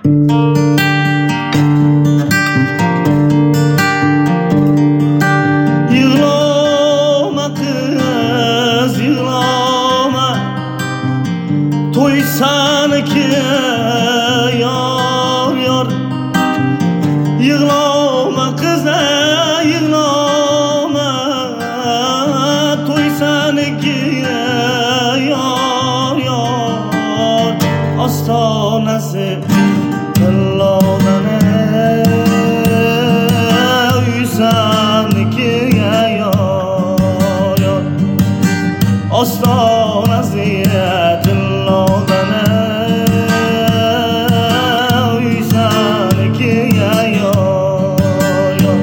Yığlama kız yığlama, toy sanki yar yar. Yığlama kız yığlama, toy sanki yar yar. Astanası Allah'dan sanki yar yar. Astanası Allah'dan sanki yar yar.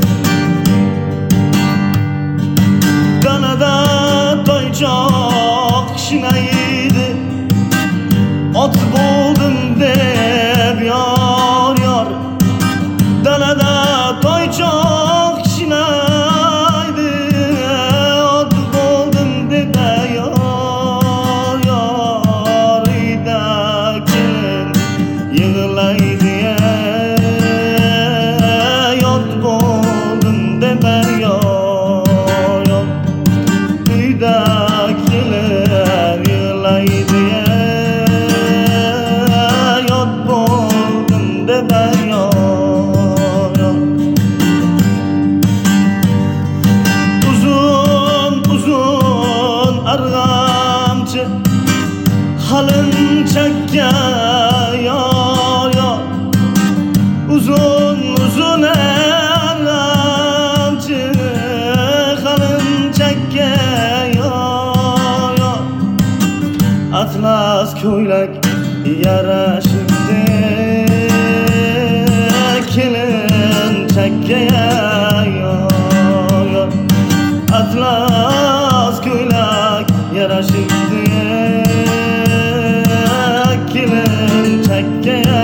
Kanada toycak şinaydı, at buldum deb yar yar. Dalada toycak şinaydı, at buldum deb yar yar. İda kelin yığılaydı ya, at buldum deb yar yar. İda kelin yığılaydı ya, halın çekke yar yar. Uzun uzun argamcı, halın çekke yar yar. Atlas ko'ylak yaraşıptı, kelin çekke yar yar. Atlas ko'ylak yaraşıptı, kelin çekke